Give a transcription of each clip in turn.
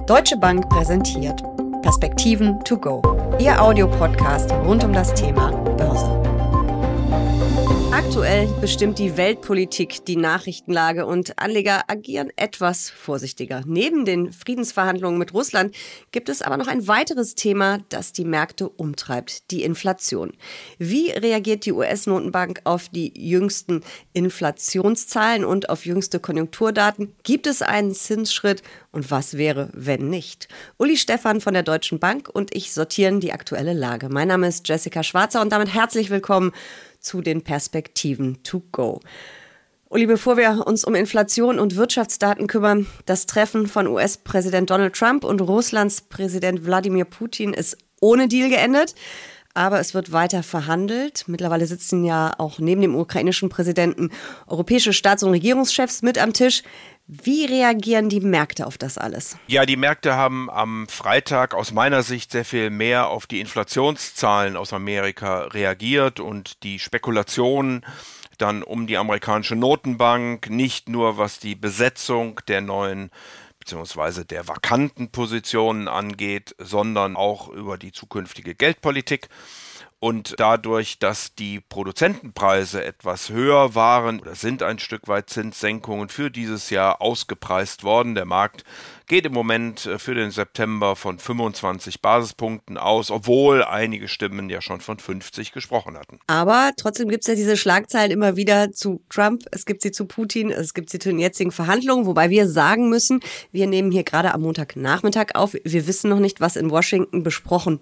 Deutsche Bank präsentiert Perspektiven to go, Ihr Audiopodcast rund um das Thema Börse. Aktuell bestimmt die Weltpolitik die Nachrichtenlage und Anleger agieren etwas vorsichtiger. Neben den Friedensverhandlungen mit Russland gibt es aber noch ein weiteres Thema, das die Märkte umtreibt: die Inflation. Wie reagiert die US-Notenbank auf die jüngsten Inflationszahlen und auf jüngste Konjunkturdaten? Gibt es einen Zinsschritt und was wäre, wenn nicht? Uli Stephan von der Deutschen Bank und ich sortieren die aktuelle Lage. Mein Name ist Jessica Schwarzer und damit herzlich willkommen zu den Perspektiven to go. Uli, bevor wir uns um Inflation und Wirtschaftsdaten kümmern, das Treffen von US-Präsident Donald Trump und Russlands Präsident Wladimir Putin ist ohne Deal geendet. Aber es wird weiter verhandelt. Mittlerweile sitzen ja auch neben dem ukrainischen Präsidenten europäische Staats- und Regierungschefs mit am Tisch. Wie reagieren die Märkte auf das alles? Ja, die Märkte haben am Freitag aus meiner Sicht sehr viel mehr auf die Inflationszahlen aus Amerika reagiert und die Spekulationen dann um die amerikanische Notenbank, nicht nur was die Besetzung der neuen beziehungsweise der vakanten Positionen angeht, sondern auch über die zukünftige Geldpolitik. Und dadurch, dass die Produzentenpreise etwas höher waren oder sind ein Stück weit Zinssenkungen für dieses Jahr ausgepreist worden. Der Markt geht im Moment für den September von 25 Basispunkten aus, obwohl einige Stimmen ja schon von 50 gesprochen hatten. Aber trotzdem gibt es ja diese Schlagzeilen immer wieder zu Trump, es gibt sie zu Putin, es gibt sie zu den jetzigen Verhandlungen, wobei wir sagen müssen, wir nehmen hier gerade am Montagnachmittag auf, wir wissen noch nicht, was in Washington besprochen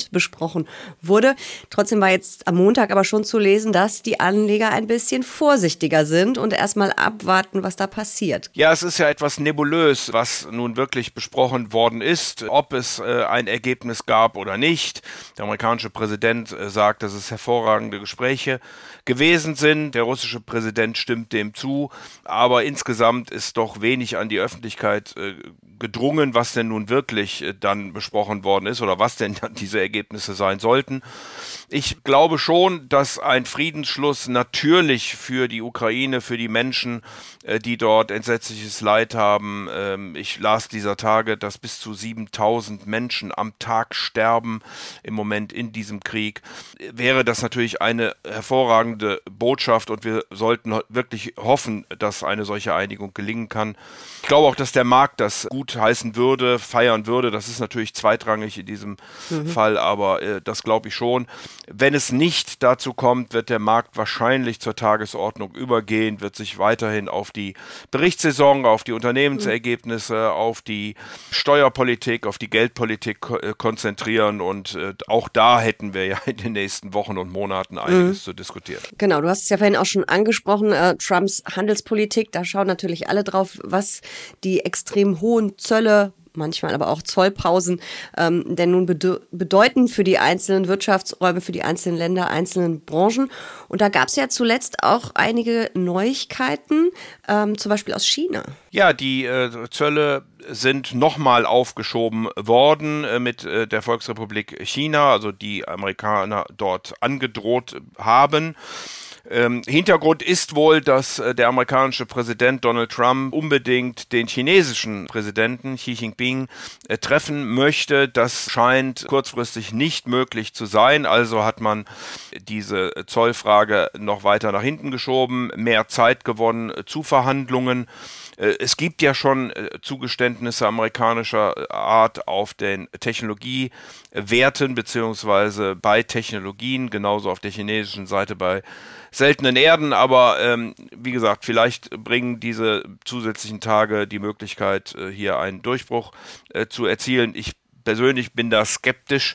wurde. Trotzdem war jetzt am Montag aber schon zu lesen, dass die Anleger ein bisschen vorsichtiger sind und erstmal abwarten, was da passiert. Ja, es ist ja etwas nebulös, was nun wirklich besprochen worden ist, ob es ein Ergebnis gab oder nicht. Der amerikanische Präsident sagt, dass es hervorragende Gespräche gewesen sind. Der russische Präsident stimmt dem zu. Aber insgesamt ist doch wenig an die Öffentlichkeit gedrungen, was denn nun wirklich dann besprochen worden ist oder was denn dann diese Ergebnisse sein sollten. Ich glaube schon, dass ein Friedensschluss natürlich für die Ukraine, für die Menschen, die dort entsetzliches Leid haben. Ich las dieser Tage, dass bis zu 7.000 Menschen am Tag sterben im Moment in diesem Krieg. Wäre das natürlich eine hervorragende Botschaft und wir sollten wirklich hoffen, dass eine solche Einigung gelingen kann. Ich glaube auch, dass der Markt das gut heißen würde, feiern würde. Das ist natürlich zweitrangig in diesem Fall, aber das glaube ich schon. Wenn es nicht dazu kommt, wird der Markt wahrscheinlich zur Tagesordnung übergehen, wird sich weiterhin auf die Berichtssaison, auf die Unternehmensergebnisse, auf die Steuerpolitik, auf die Geldpolitik konzentrieren und auch da hätten wir ja in den nächsten Wochen und Monaten einiges zu diskutieren. Genau, du hast es ja vorhin auch schon angesprochen, Trumps Handelspolitik, da schauen natürlich alle drauf, was die extrem hohen Zölle, manchmal aber auch Zollpausen, denn nun bedeuten für die einzelnen Wirtschaftsräume, für die einzelnen Länder, einzelnen Branchen. Und da gab es ja zuletzt auch einige Neuigkeiten, zum Beispiel aus China. Ja, die Zölle sind nochmal aufgeschoben worden mit der Volksrepublik China, also die Amerikaner dort angedroht haben. Hintergrund ist wohl, dass der amerikanische Präsident Donald Trump unbedingt den chinesischen Präsidenten Xi Jinping treffen möchte. Das scheint kurzfristig nicht möglich zu sein. Also hat man diese Zollfrage noch weiter nach hinten geschoben, mehr Zeit gewonnen zu Verhandlungen. Es gibt ja schon Zugeständnisse amerikanischer Art auf den Technologiewerten beziehungsweise bei Technologien, genauso auf der chinesischen Seite bei seltenen Erden, aber wie gesagt, vielleicht bringen diese zusätzlichen Tage die Möglichkeit, hier einen Durchbruch zu erzielen. Ich persönlich bin da skeptisch,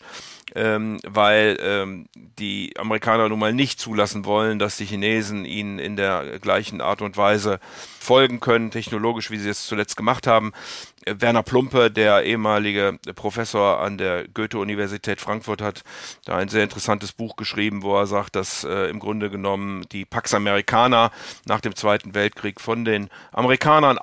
weil die Amerikaner nun mal nicht zulassen wollen, dass die Chinesen ihnen in der gleichen Art und Weise folgen können, technologisch, wie sie es zuletzt gemacht haben. Werner Plumpe, der ehemalige Professor an der Goethe-Universität Frankfurt, hat da ein sehr interessantes Buch geschrieben, wo er sagt, dass im Grunde genommen die Pax Americana nach dem Zweiten Weltkrieg von den Amerikanern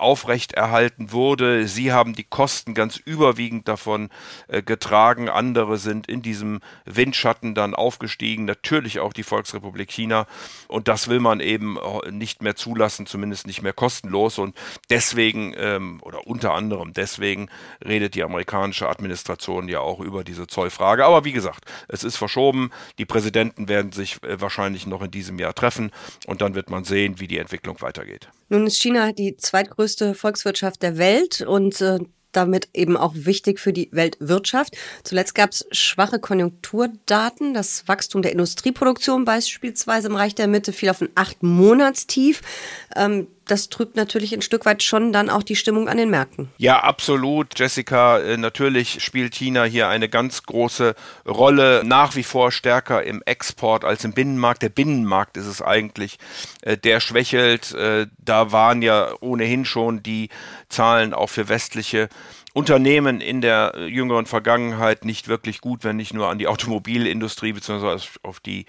aufrechterhalten wurde. Sie haben die Kosten ganz überwiegend davon getragen. Andere sind in die diesem Windschatten dann aufgestiegen, natürlich auch die Volksrepublik China. Und das will man eben nicht mehr zulassen, zumindest nicht mehr kostenlos. Und deswegen, oder unter anderem deswegen, redet die amerikanische Administration ja auch über diese Zollfrage. Aber wie gesagt, es ist verschoben. Die Präsidenten werden sich wahrscheinlich noch in diesem Jahr treffen und dann wird man sehen, wie die Entwicklung weitergeht. Nun ist China die zweitgrößte Volkswirtschaft der Welt und damit eben auch wichtig für die Weltwirtschaft. Zuletzt gab es schwache Konjunkturdaten. Das Wachstum der Industrieproduktion beispielsweise im Reich der Mitte fiel auf ein 8-Monats-Tief. Das trübt natürlich ein Stück weit schon dann auch die Stimmung an den Märkten. Ja, absolut, Jessica. Natürlich spielt China hier eine ganz große Rolle, nach wie vor stärker im Export als im Binnenmarkt. Der Binnenmarkt ist es eigentlich, der schwächelt. Da waren ja ohnehin schon die Zahlen auch für westliche Unternehmen in der jüngeren Vergangenheit nicht wirklich gut, wenn ich nur an die Automobilindustrie bzw. auf die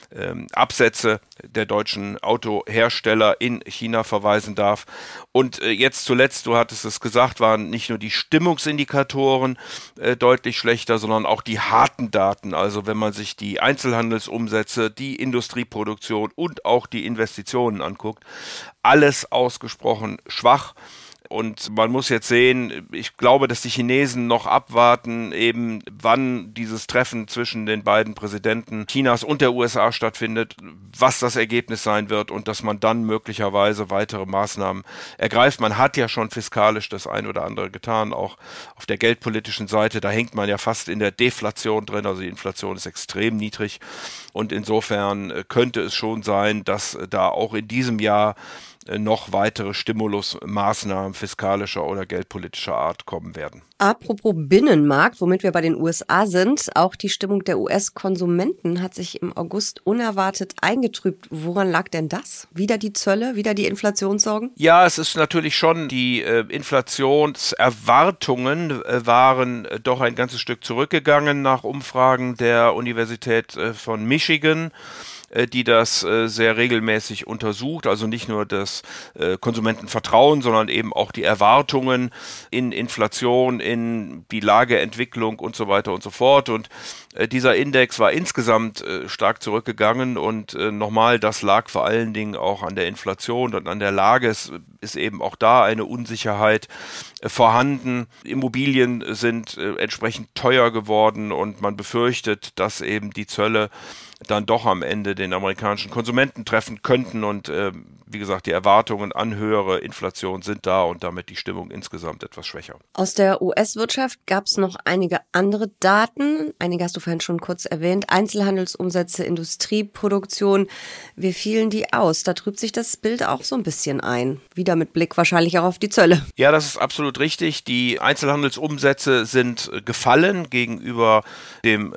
Absätze der deutschen Autohersteller in China verweisen darf. Und jetzt zuletzt, du hattest es gesagt, waren nicht nur die Stimmungsindikatoren deutlich schlechter, sondern auch die harten Daten. Also wenn man sich die Einzelhandelsumsätze, die Industrieproduktion und auch die Investitionen anguckt, alles ausgesprochen schwach. Und man muss jetzt sehen, ich glaube, dass die Chinesen noch abwarten, eben wann dieses Treffen zwischen den beiden Präsidenten Chinas und der USA stattfindet, was das Ergebnis sein wird und dass man dann möglicherweise weitere Maßnahmen ergreift. Man hat ja schon fiskalisch das ein oder andere getan, auch auf der geldpolitischen Seite. Da hängt man ja fast in der Deflation drin, also die Inflation ist extrem niedrig. Und insofern könnte es schon sein, dass da auch in diesem Jahr noch weitere Stimulusmaßnahmen fiskalischer oder geldpolitischer Art kommen werden. Apropos Binnenmarkt, womit wir bei den USA sind, auch die Stimmung der US-Konsumenten hat sich im August unerwartet eingetrübt. Woran lag denn das? Wieder die Zölle, wieder die Inflationssorgen? Ja, es ist natürlich schon, die Inflationserwartungen waren doch ein ganzes Stück zurückgegangen nach Umfragen der Universität von Michigan, die das sehr regelmäßig untersucht, also nicht nur das Konsumentenvertrauen, sondern eben auch die Erwartungen in Inflation, in die Lageentwicklung und so weiter und so fort. Und dieser Index war insgesamt stark zurückgegangen und nochmal, das lag vor allen Dingen auch an der Inflation und an der Lage. Es ist eben auch da eine Unsicherheit vorhanden. Immobilien sind entsprechend teuer geworden und man befürchtet, dass eben die Zölle dann doch am Ende den amerikanischen Konsumenten treffen könnten und wie gesagt, die Erwartungen an höhere Inflation sind da und damit die Stimmung insgesamt etwas schwächer. Aus der US-Wirtschaft gab es noch einige andere Daten. Einige hast du vorhin schon kurz erwähnt. Einzelhandelsumsätze, Industrieproduktion. Wie fielen die aus? Da trübt sich das Bild auch so ein bisschen ein. Wieder mit Blick wahrscheinlich auch auf die Zölle. Ja, das ist absolut richtig. Die Einzelhandelsumsätze sind gefallen gegenüber dem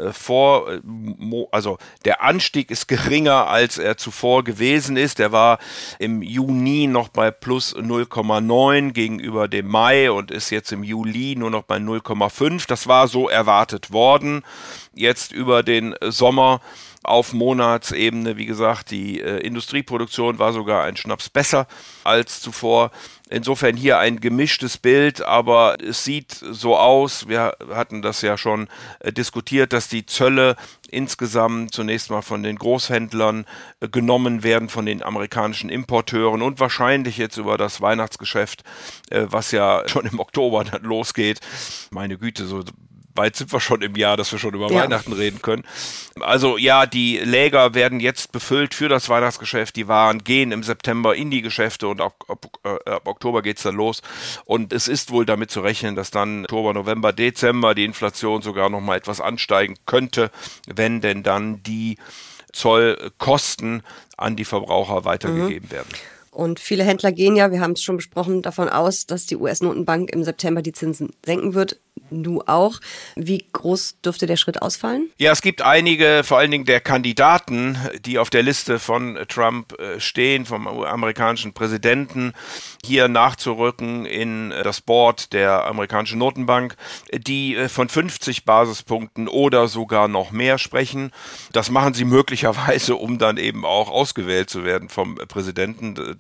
also der Anstieg ist geringer, als er zuvor gewesen ist. Er war im Juni noch bei plus 0,9 gegenüber dem Mai und ist jetzt im Juli nur noch bei 0,5. Das war so erwartet worden. Jetzt über den Sommer auf Monatsebene, wie gesagt, die Industrieproduktion war sogar ein Schnaps besser als zuvor. Insofern hier ein gemischtes Bild, aber es sieht so aus, wir hatten das ja schon diskutiert, dass die Zölle insgesamt zunächst mal von den Großhändlern genommen werden, von den amerikanischen Importeuren und wahrscheinlich jetzt über das Weihnachtsgeschäft, was ja schon im Oktober dann losgeht. Meine Güte, so weit sind wir schon im Jahr, dass wir schon über Weihnachten reden können. Also ja, die Läger werden jetzt befüllt für das Weihnachtsgeschäft. Die Waren gehen im September in die Geschäfte und ab Oktober geht's dann los. Und es ist wohl damit zu rechnen, dass dann Oktober, November, Dezember die Inflation sogar noch mal etwas ansteigen könnte, wenn denn dann die Zollkosten an die Verbraucher weitergegeben werden. Und viele Händler gehen ja, wir haben es schon besprochen, davon aus, dass die US-Notenbank im September die Zinsen senken wird. Du auch. Wie groß dürfte der Schritt ausfallen? Ja, es gibt einige, vor allen Dingen der Kandidaten, die auf der Liste von Trump stehen, vom amerikanischen Präsidenten, hier nachzurücken in das Board der amerikanischen Notenbank, die von 50 Basispunkten oder sogar noch mehr sprechen. Das machen sie möglicherweise, um dann eben auch ausgewählt zu werden vom Präsidenten. Da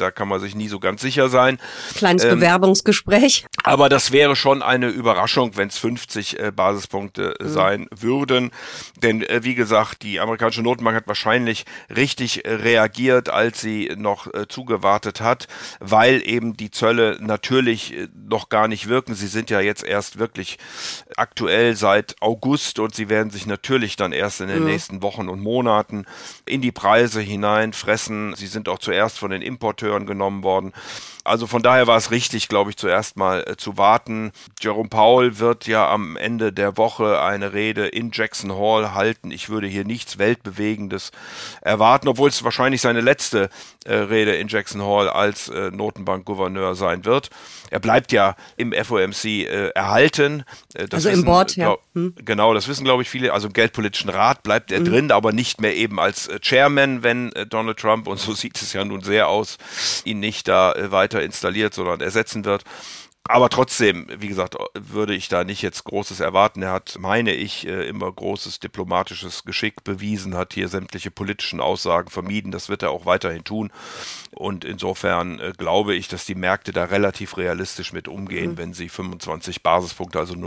da kann man sich nie so ganz sicher sein. Kleines Bewerbungsgespräch. Aber das wäre schon eine Überraschung, wenn es 50 Basispunkte sein würden. Denn wie gesagt, die amerikanische Notenbank hat wahrscheinlich richtig reagiert, als sie noch zugewartet hat, weil eben die Zölle natürlich noch gar nicht wirken. Sie sind ja jetzt erst wirklich aktuell seit August und sie werden sich natürlich dann erst in den nächsten Wochen und Monaten in die Preise hineinfressen. Sie sind auch zuerst von den Importeuren genommen worden. Also von daher war es richtig, glaube ich, zuerst mal zu warten. Jerome Powell wird ja am Ende der Woche eine Rede in Jackson Hole halten. Ich würde hier nichts Weltbewegendes erwarten, obwohl es wahrscheinlich seine letzte Rede in Jackson Hole als Notenbankgouverneur sein wird. Er bleibt ja im FOMC erhalten. Also im Board, ja. Genau, das wissen, glaube ich, viele. Also im Geldpolitischen Rat bleibt er drin, aber nicht mehr eben als Chairman, wenn Donald Trump, und so sieht es ja nun sehr aus, ihn nicht da weiter installiert, sondern ersetzen wird. Aber trotzdem, wie gesagt, würde ich da nicht jetzt Großes erwarten. Er hat, meine ich, immer großes diplomatisches Geschick bewiesen, hat hier sämtliche politischen Aussagen vermieden. Das wird er auch weiterhin tun. Und insofern glaube ich, dass die Märkte da relativ realistisch mit umgehen, wenn sie 25 Basispunkte, also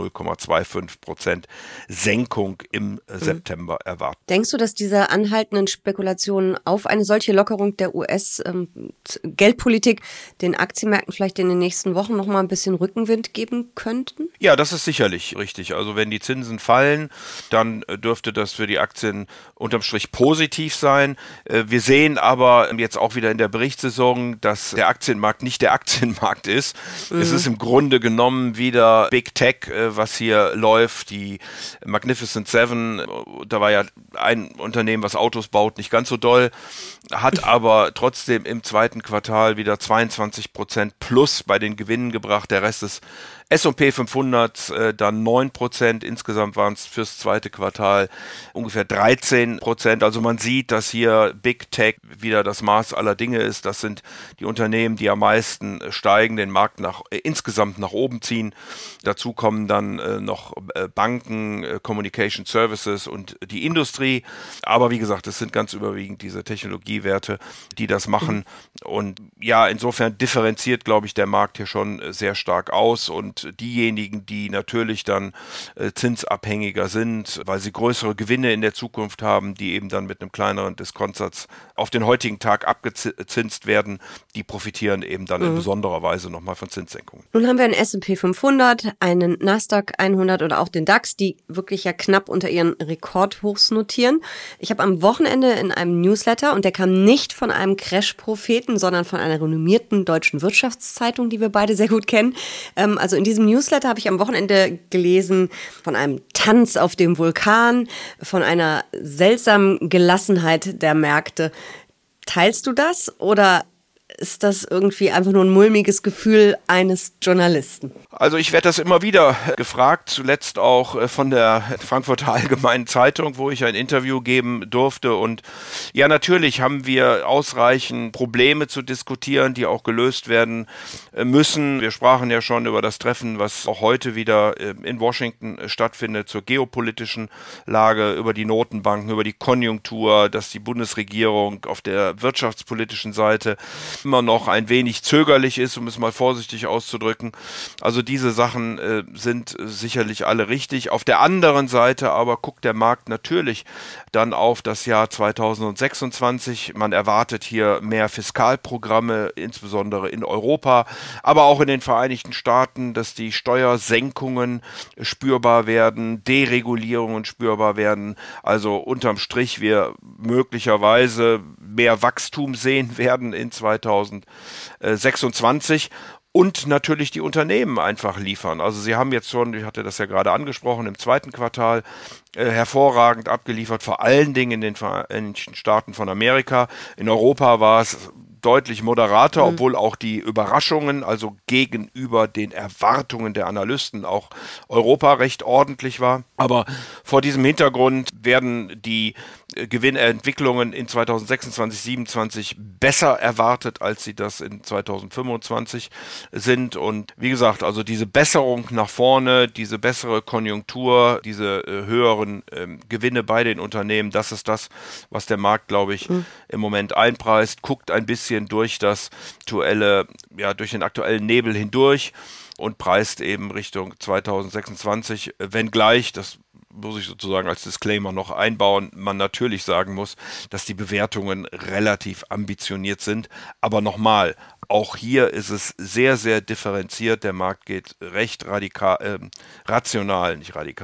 0,25% Senkung im September erwarten. Denkst du, dass diese anhaltenden Spekulationen auf eine solche Lockerung der US-Geldpolitik den Aktienmärkten vielleicht in den nächsten Wochen noch mal ein bisschen Rückenwind geben könnten? Ja, das ist sicherlich richtig. Also wenn die Zinsen fallen, dann dürfte das für die Aktien unterm Strich positiv sein. Wir sehen aber jetzt auch wieder in der Berichtssaison, dass der Aktienmarkt nicht der Aktienmarkt ist. Es ist im Grunde genommen wieder Big Tech, was hier läuft. Die Magnificent Seven, da war ja ein Unternehmen, was Autos baut, nicht ganz so doll, hat aber trotzdem im zweiten Quartal wieder 22% plus bei den Gewinnen gebracht. Der Rest ist S&P 500 dann 9%, insgesamt waren es fürs zweite Quartal ungefähr 13%. Also man sieht, dass hier Big Tech wieder das Maß aller Dinge ist. Das sind die Unternehmen, die am meisten steigen, den Markt insgesamt nach oben ziehen. Dazu kommen dann noch Banken, Communication Services und die Industrie. Aber wie gesagt, es sind ganz überwiegend diese Technologiewerte, die das machen. Und ja, insofern differenziert, glaube ich, der Markt hier schon sehr stark aus. Und diejenigen, die natürlich dann zinsabhängiger sind, weil sie größere Gewinne in der Zukunft haben, die eben dann mit einem kleineren Diskontsatz auf den heutigen Tag abgezinst werden, die profitieren eben dann in besonderer Weise nochmal von Zinssenkungen. Nun haben wir einen S&P 500, einen Nasdaq 100 oder auch den DAX, die wirklich ja knapp unter ihren Rekordhochs notieren. Ich habe am Wochenende in einem Newsletter, und der kam nicht von einem Crash-Propheten, sondern von einer renommierten deutschen Wirtschaftszeitung, die wir beide sehr gut kennen. Also in diesem Newsletter habe ich am Wochenende gelesen von einem Tanz auf dem Vulkan, von einer seltsamen Gelassenheit der Märkte. Teilst du das oder ist das irgendwie einfach nur ein mulmiges Gefühl eines Journalisten? Also ich werde das immer wieder gefragt, zuletzt auch von der Frankfurter Allgemeinen Zeitung, wo ich ein Interview geben durfte. Und ja, natürlich haben wir ausreichend Probleme zu diskutieren, die auch gelöst werden müssen. Wir sprachen ja schon über das Treffen, was auch heute wieder in Washington stattfindet, zur geopolitischen Lage, über die Notenbanken, über die Konjunktur, dass die Bundesregierung auf der wirtschaftspolitischen Seite immer noch ein wenig zögerlich ist, um es mal vorsichtig auszudrücken. Also diese Sachen sind sicherlich alle richtig. Auf der anderen Seite aber guckt der Markt natürlich dann auf das Jahr 2026. Man erwartet hier mehr Fiskalprogramme, insbesondere in Europa, aber auch in den Vereinigten Staaten, dass die Steuersenkungen spürbar werden, Deregulierungen spürbar werden. Also unterm Strich wir möglicherweise mehr Wachstum sehen werden in 2026 und natürlich die Unternehmen einfach liefern. Also sie haben jetzt schon, ich hatte das ja gerade angesprochen, im zweiten Quartal hervorragend abgeliefert, vor allen Dingen in den Vereinigten Staaten von Amerika. In Europa war es deutlich moderater, obwohl auch die Überraschungen, also gegenüber den Erwartungen der Analysten, auch Europa recht ordentlich war. Aber vor diesem Hintergrund werden die Gewinnentwicklungen in 2026, 2027 besser erwartet, als sie das in 2025 sind. Und wie gesagt, also diese Besserung nach vorne, diese bessere Konjunktur, diese höheren Gewinne bei den Unternehmen, das ist das, was der Markt, glaube ich, im Moment einpreist. Guckt ein bisschen bisschen durch durch den aktuellen Nebel hindurch und preist eben Richtung 2026, wenngleich, das muss ich sozusagen als Disclaimer noch einbauen, man natürlich sagen muss, dass die Bewertungen relativ ambitioniert sind. Aber nochmal, auch hier ist es sehr, sehr differenziert. Der Markt geht recht rational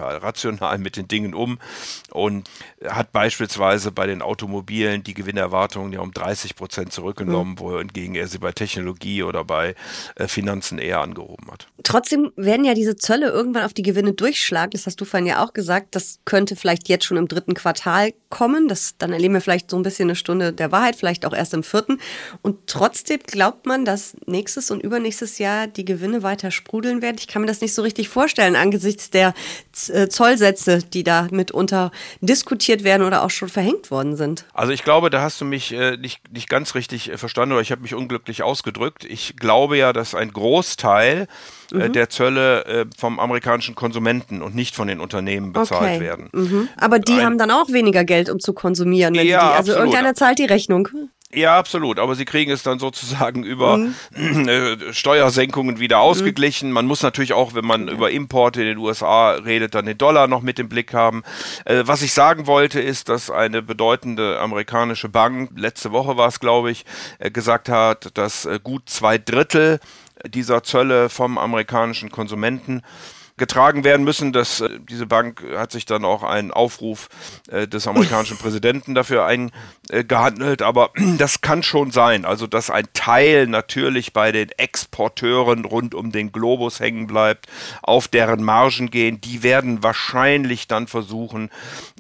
mit den Dingen um und hat beispielsweise bei den Automobilen die Gewinnerwartungen ja um 30% zurückgenommen, wohingegen er sie bei Technologie oder bei Finanzen eher angehoben hat. Trotzdem werden ja diese Zölle irgendwann auf die Gewinne durchschlagen. Das hast du vorhin ja auch gesagt. Das könnte vielleicht jetzt schon im 3. Quartal kommen. Dann erleben wir vielleicht so ein bisschen eine Stunde der Wahrheit, vielleicht auch erst im 4. Und trotzdem glaubt man, dass nächstes und übernächstes Jahr die Gewinne weiter sprudeln werden. Ich kann mir das nicht so richtig vorstellen angesichts der Zollsätze, die da mitunter diskutiert werden oder auch schon verhängt worden sind. Also ich glaube, da hast du mich nicht ganz richtig verstanden oder ich habe mich unglücklich ausgedrückt. Ich glaube ja, dass ein Großteil der Zölle vom amerikanischen Konsumenten und nicht von den Unternehmen bezahlt werden. Aber die haben dann auch weniger Geld, um zu konsumieren. Wenn also absolut. Irgendeiner zahlt die Rechnung. Ja, absolut. Aber sie kriegen es dann sozusagen über Steuersenkungen wieder ausgeglichen. Man muss natürlich auch, wenn man über Importe in den USA redet, dann den Dollar noch mit im Blick haben. Was ich sagen wollte, ist, dass eine bedeutende amerikanische Bank, letzte Woche war es, glaube ich, gesagt hat, dass gut 2/3 dieser Zölle vom amerikanischen Konsumenten getragen werden müssen. Diese Bank hat sich dann auch einen Aufruf des amerikanischen Präsidenten dafür eingehandelt, aber das kann schon sein, also dass ein Teil natürlich bei den Exporteuren rund um den Globus hängen bleibt, auf deren Margen gehen, die werden wahrscheinlich dann versuchen,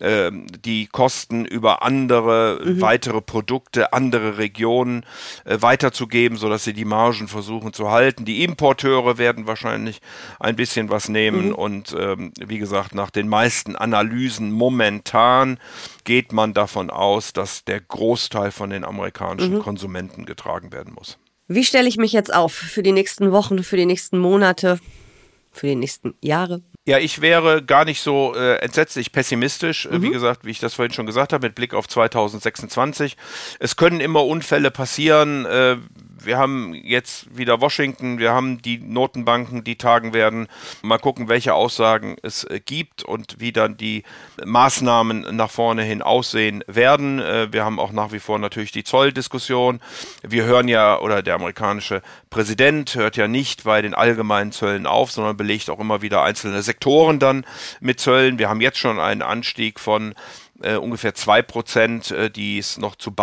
die Kosten über andere, weitere Produkte, andere Regionen weiterzugeben, sodass sie die Margen versuchen zu halten. Die Importeure werden wahrscheinlich ein bisschen was nehmen. Und wie gesagt, nach den meisten Analysen momentan geht man davon aus, dass der Großteil von den amerikanischen Konsumenten getragen werden muss. Wie stelle ich mich jetzt auf für die nächsten Wochen, für die nächsten Monate, für die nächsten Jahre? Ja, ich wäre gar nicht so entsetzlich pessimistisch, wie gesagt, wie ich das vorhin schon gesagt habe, mit Blick auf 2026. Es können immer Unfälle passieren. Wir haben jetzt wieder Washington, wir haben die Notenbanken, die tagen werden. Mal gucken, welche Aussagen es gibt und wie dann die Maßnahmen nach vorne hin aussehen werden. Wir haben auch nach wie vor natürlich die Zolldiskussion. Wir hören ja, oder der amerikanische Präsident hört ja nicht bei den allgemeinen Zöllen auf, sondern belegt auch immer wieder einzelne Sektoren dann mit Zöllen. Wir haben jetzt schon einen Anstieg von ungefähr 2%, die es noch zu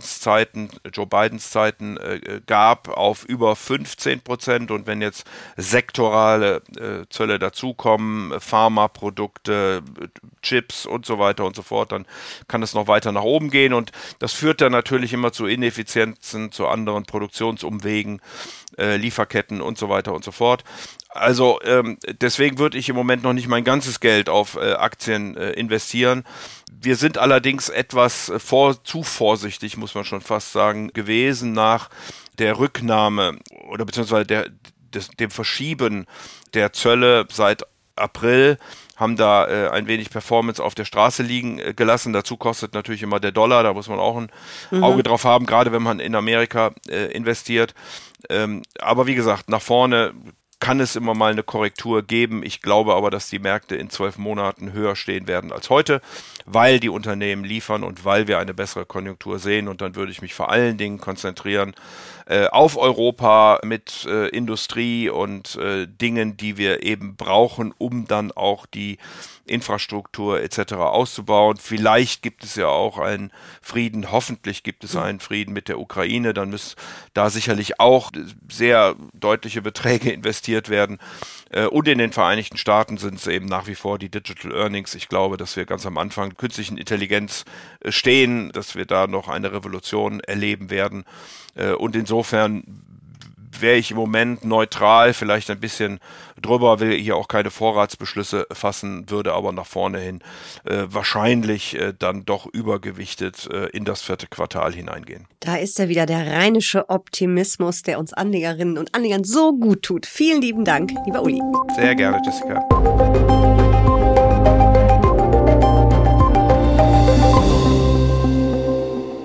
Joe Bidens Zeiten gab, auf über 15%. Und wenn jetzt sektorale Zölle dazukommen, Pharmaprodukte, Chips und so weiter und so fort, dann kann es noch weiter nach oben gehen. Und das führt dann natürlich immer zu Ineffizienzen, zu anderen Produktionsumwegen, Lieferketten und so weiter und so fort. Also deswegen würde ich im Moment noch nicht mein ganzes Geld auf Aktien investieren. Wir sind allerdings etwas zu vorsichtig, muss man schon fast sagen, gewesen nach der Rücknahme oder beziehungsweise dem Verschieben der Zölle seit April, haben da ein wenig Performance auf der Straße liegen gelassen. Dazu kostet natürlich immer der Dollar, da muss man auch ein Auge drauf haben, gerade wenn man in Amerika investiert. Aber wie gesagt, nach vorne kann es immer mal eine Korrektur geben. Ich glaube aber, dass die Märkte in 12 Monaten höher stehen werden als heute, weil die Unternehmen liefern und weil wir eine bessere Konjunktur sehen. Und dann würde ich mich vor allen Dingen konzentrieren auf Europa mit Industrie und Dingen, die wir eben brauchen, um dann auch die Infrastruktur etc. auszubauen. Vielleicht gibt es ja auch einen Frieden, hoffentlich gibt es einen Frieden mit der Ukraine, dann müssen da sicherlich auch sehr deutliche Beträge investiert werden. Und in den Vereinigten Staaten sind es eben nach wie vor die Digital Earnings. Ich glaube, dass wir ganz am Anfang künstlichen Intelligenz stehen, dass wir da noch eine Revolution erleben werden. Und insofern wäre ich im Moment neutral, vielleicht ein bisschen drüber, will hier auch keine Vorratsbeschlüsse fassen, würde aber nach vorne hin wahrscheinlich dann doch übergewichtet in das 4. Quartal hineingehen. Da ist ja wieder der rheinische Optimismus, der uns Anlegerinnen und Anlegern so gut tut. Vielen lieben Dank, lieber Uli. Sehr gerne, Jessica.